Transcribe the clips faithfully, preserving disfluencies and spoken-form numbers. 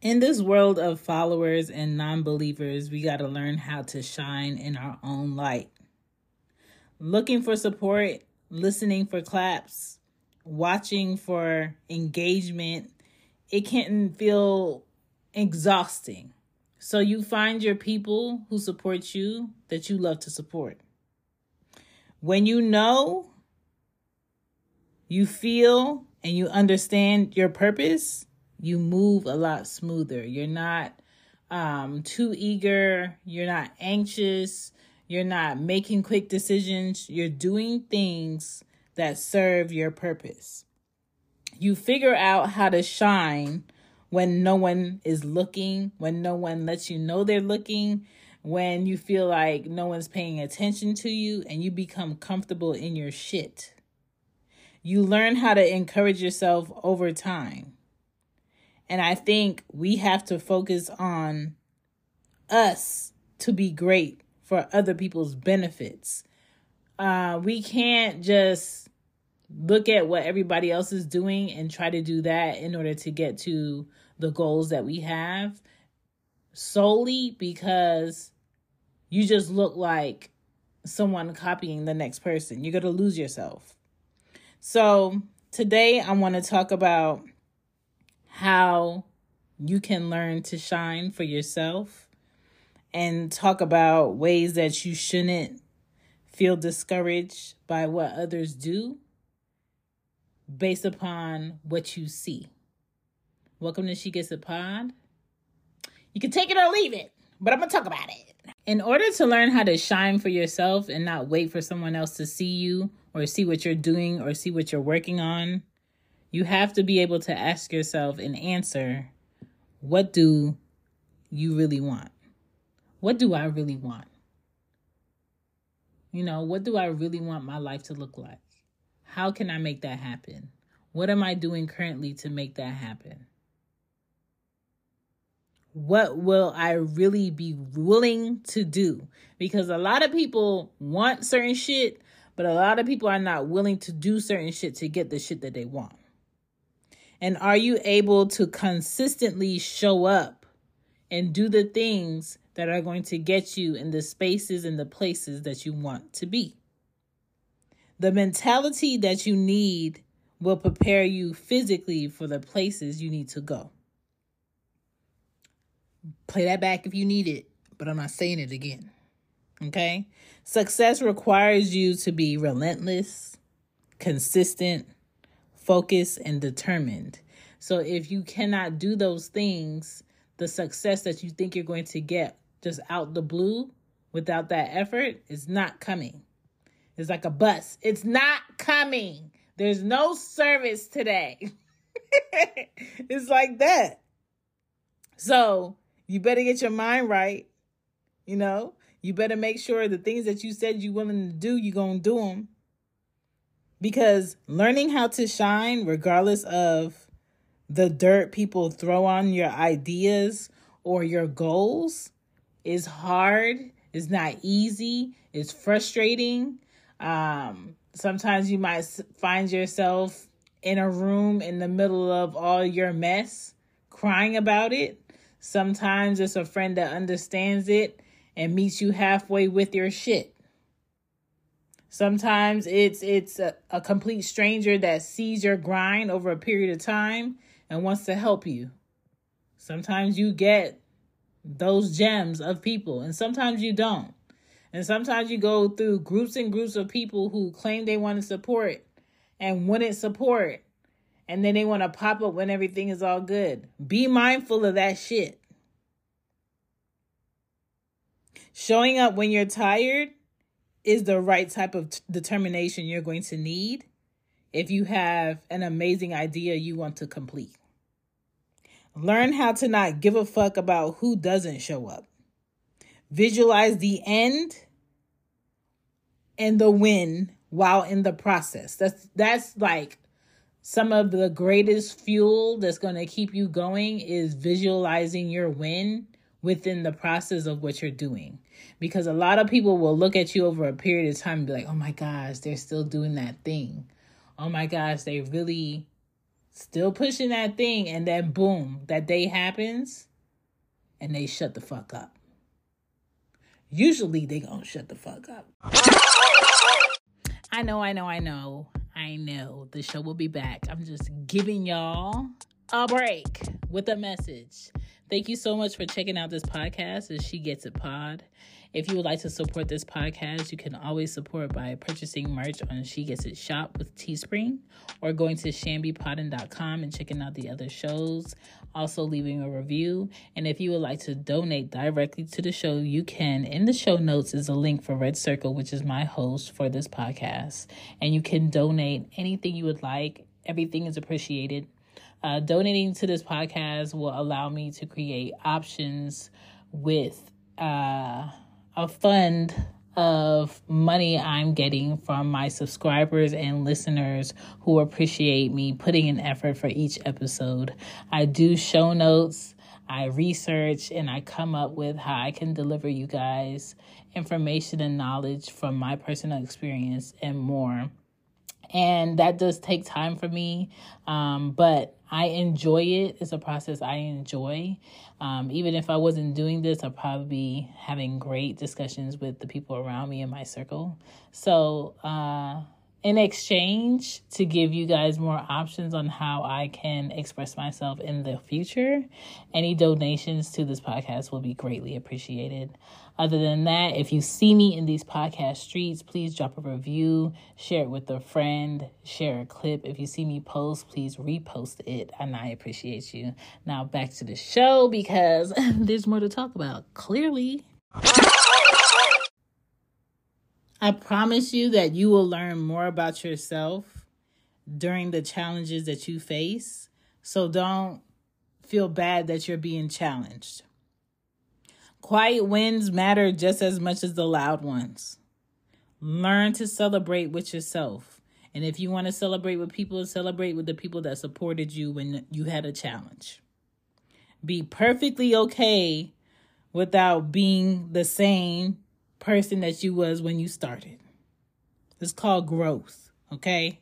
In this world of followers and non-believers, we got to learn how to shine in our own light. Looking for support, listening for claps, watching for engagement, it can feel exhausting. So you find your people who support you that you love to support. When you know, you feel, and you understand your purpose, you move a lot smoother. You're not um, too eager. You're not anxious. You're not making quick decisions. You're doing things that serve your purpose. You figure out how to shine when no one is looking, when no one lets you know they're looking, when you feel like no one's paying attention to you, and you become comfortable in your shit. You learn how to encourage yourself over time. And I think we have to focus on us to be great for other people's benefits. Uh, we can't just look at what everybody else is doing and try to do that in order to get to the goals that we have solely because you just look like someone copying the next person. You're going to lose yourself. So today I want to talk about how you can learn to shine for yourself and talk about ways that you shouldn't feel discouraged by what others do based upon what you see. Welcome to She Gets It Pod. You can take it or leave it, but I'm going to talk about it. In order to learn how to shine for yourself and not wait for someone else to see you or see what you're doing or see what you're working on, you have to be able to ask yourself and answer, what do you really want? What do I really want? You know, what do I really want my life to look like? How can I make that happen? What am I doing currently to make that happen? What will I really be willing to do? Because a lot of people want certain shit, but a lot of people are not willing to do certain shit to get the shit that they want. And are you able to consistently show up and do the things that are going to get you in the spaces and the places that you want to be? The mentality that you need will prepare you physically for the places you need to go. Play that back if you need it, but I'm not saying it again. Okay? Success requires you to be relentless, consistent, focused, and determined. So if you cannot do those things, the success that you think you're going to get just out the blue without that effort is not coming. It's like a bus. It's not coming. There's no service today. It's like that. So you better get your mind right. You know, you better make sure the things that you said you're willing to do, you're going to do them. Because learning how to shine, regardless of the dirt people throw on your ideas or your goals, is hard. It's not easy. It's frustrating. Um, sometimes you might find yourself in a room in the middle of all your mess, crying about it. Sometimes it's a friend that understands it and meets you halfway with your shit. Sometimes it's it's a, a complete stranger that sees your grind over a period of time and wants to help you. Sometimes you get those gems of people, and sometimes you don't. And sometimes you go through groups and groups of people who claim they want to support and wouldn't support, and then they want to pop up when everything is all good. Be mindful of that shit. Showing up when you're tired is the right type of t- determination you're going to need if you have an amazing idea you want to complete. Learn how to not give a fuck about who doesn't show up. Visualize the end and the win while in the process. That's that's like some of the greatest fuel that's going to keep you going is visualizing your win within the process of what you're doing. Because a lot of people will look at you over a period of time and be like, oh my gosh, they're still doing that thing. Oh my gosh, they really still pushing that thing, and then boom, that day happens, and they shut the fuck up. Usually they gonna shut the fuck up. I know, I know, I know, I know. The show will be back. I'm just giving y'all a break with a message. Thank you so much for checking out this podcast, As She Gets It Pod. If you would like to support this podcast, you can always support by purchasing merch on She Gets It Shop with Teespring, or going to shamby poddin dot com and checking out the other shows, also leaving a review. And if you would like to donate directly to the show, you can. In the show notes is a link for Red Circle, which is my host for this podcast. And you can donate anything you would like. Everything is appreciated. Uh, donating to this podcast will allow me to create options with uh, a fund of money I'm getting from my subscribers and listeners who appreciate me putting in effort for each episode. I do show notes, I research, and I come up with how I can deliver you guys information and knowledge from my personal experience and more. And that does take time for me, um, but I enjoy it. It's a process I enjoy. Um, even if I wasn't doing this, I'd probably be having great discussions with the people around me in my circle. So uh, in exchange to give you guys more options on how I can express myself in the future, any donations to this podcast will be greatly appreciated. Other than that, if you see me in these podcast streets, please drop a review, share it with a friend, share a clip. If you see me post, please repost it, and I appreciate you. Now back to the show, because there's more to talk about, clearly. I promise you that you will learn more about yourself during the challenges that you face, so don't feel bad that you're being challenged. Quiet wins matter just as much as the loud ones. Learn to celebrate with yourself. And if you want to celebrate with people, celebrate with the people that supported you when you had a challenge. Be perfectly okay without being the same person that you was when you started. It's called growth, okay?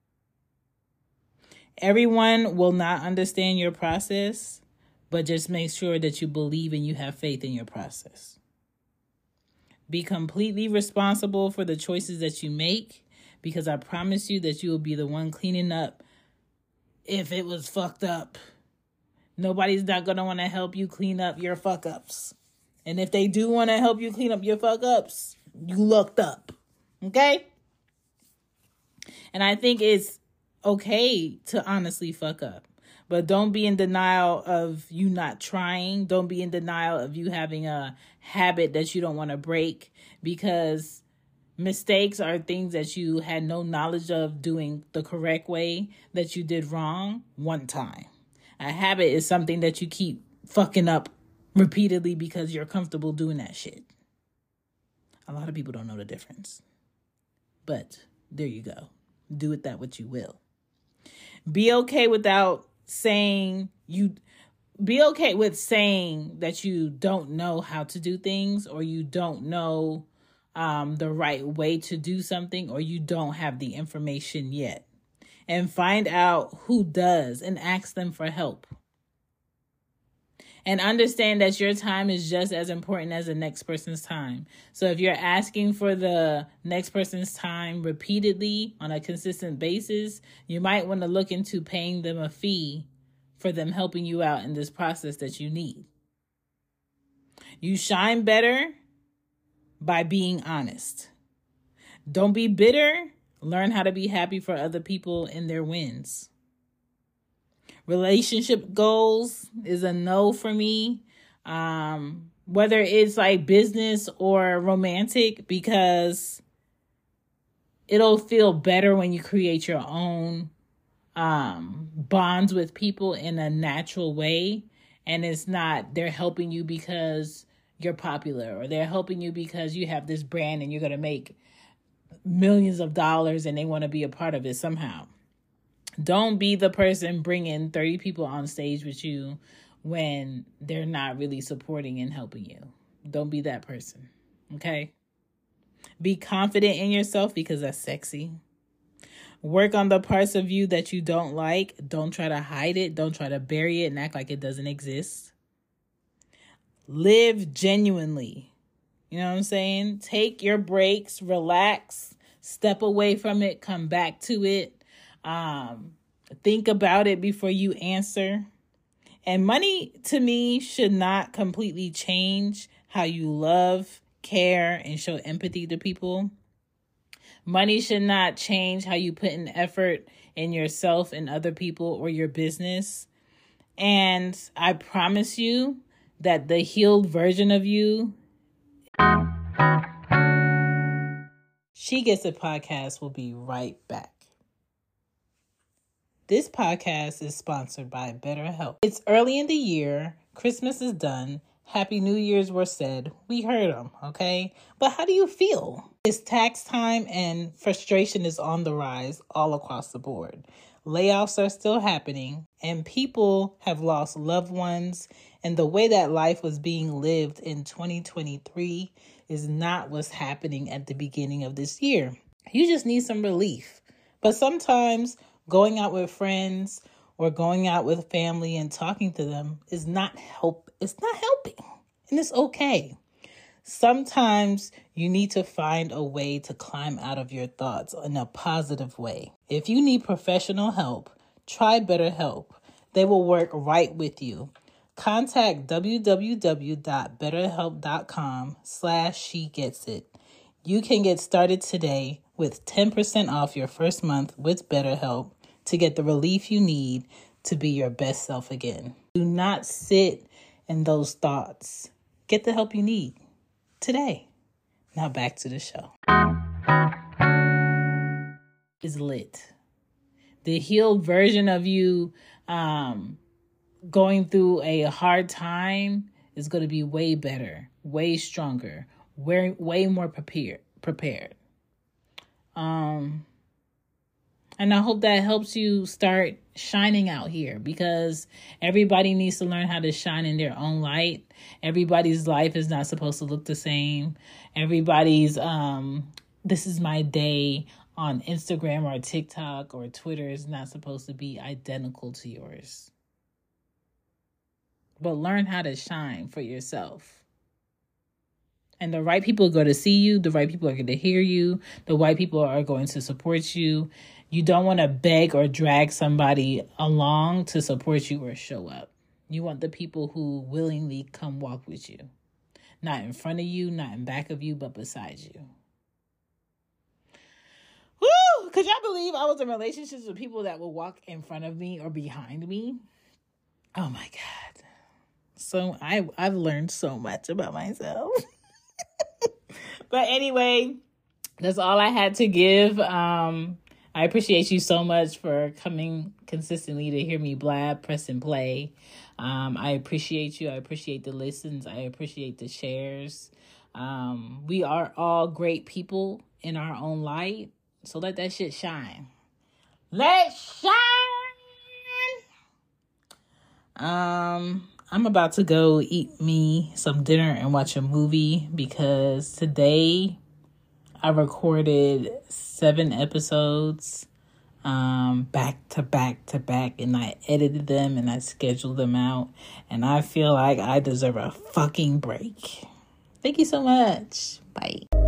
Everyone will not understand your process, but just make sure that you believe and you have faith in your process. Be completely responsible for the choices that you make, because I promise you that you will be the one cleaning up if it was fucked up. Nobody's not going to want to help you clean up your fuck-ups. And if they do want to help you clean up your fuck-ups, you looked up. Okay? And I think it's okay to honestly fuck up. But don't be in denial of you not trying. Don't be in denial of you having a habit that you don't want to break, because mistakes are things that you had no knowledge of doing the correct way, that you did wrong one time. A habit is something that you keep fucking up repeatedly because you're comfortable doing that shit. A lot of people don't know the difference. But there you go. Do with that what you will. Be okay without saying you be okay with saying that you don't know how to do things, or you don't know um, the right way to do something, or you don't have the information yet. And find out who does and ask them for help. And understand that your time is just as important as the next person's time. So if you're asking for the next person's time repeatedly on a consistent basis, you might want to look into paying them a fee for them helping you out in this process that you need. You shine better by being honest. Don't be bitter. Learn how to be happy for other people in their wins. Relationship goals is a no for me. Um, whether it's like business or romantic, because it'll feel better when you create your own um, bonds with people in a natural way. And it's not, they're helping you because you're popular, or they're helping you because you have this brand and you're going to make millions of dollars and they want to be a part of it somehow. Don't be the person bringing thirty people on stage with you when they're not really supporting and helping you. Don't be that person, okay? Be confident in yourself, because that's sexy. Work on the parts of you that you don't like. Don't try to hide it. Don't try to bury it and act like it doesn't exist. Live genuinely. You know what I'm saying? Take your breaks, relax, step away from it, come back to it. Um, think about it before you answer. And money, to me, should not completely change how you love, care, and show empathy to people. Money should not change how you put in effort in yourself and other people or your business. And I promise you that the healed version of you, She Gets It podcast, will be right back. This podcast is sponsored by BetterHelp. It's early in the year. Christmas is done. Happy New Year's were said. We heard them, okay? But how do you feel? It's tax time and frustration is on the rise all across the board. Layoffs are still happening and people have lost loved ones. And the way that life was being lived in twenty twenty-three is not what's happening at the beginning of this year. You just need some relief. But sometimes going out with friends or going out with family and talking to them is not help. It's not helping. And it's okay. Sometimes you need to find a way to climb out of your thoughts in a positive way. If you need professional help, try BetterHelp. They will work right with you. Contact www.betterhelp.com slash she gets it. You can get started today with ten percent off your first month with BetterHelp to get the relief you need to be your best self again. Do not sit in those thoughts. Get the help you need today. Now back to the show. Is lit. The healed version of you um, going through a hard time is going to be way better, way stronger, way, way more prepared. prepared. Um, and I hope that helps you start shining out here, because everybody needs to learn how to shine in their own light. Everybody's life is not supposed to look the same. Everybody's, um, this is my day on Instagram or TikTok or Twitter is not supposed to be identical to yours. But learn how to shine for yourself. And the right people are going to see you. The right people are going to hear you. The right people are going to support you. You don't want to beg or drag somebody along to support you or show up. You want the people who willingly come walk with you. Not in front of you, not in back of you, but beside you. Woo! Could y'all believe I was in relationships with people that would walk in front of me or behind me? Oh my God. So I, I've learned so much about myself. But anyway, that's all I had to give. Um, I appreciate you so much for coming consistently to hear me blab, press and play. Um, I appreciate you. I appreciate the listens. I appreciate the shares. Um, we are all great people in our own light. So let that shit shine. Let it shine. Um... I'm about to go eat me some dinner and watch a movie, because today I recorded seven episodes um, back to back to back, and I edited them and I scheduled them out, and I feel like I deserve a fucking break. Thank you so much. Bye.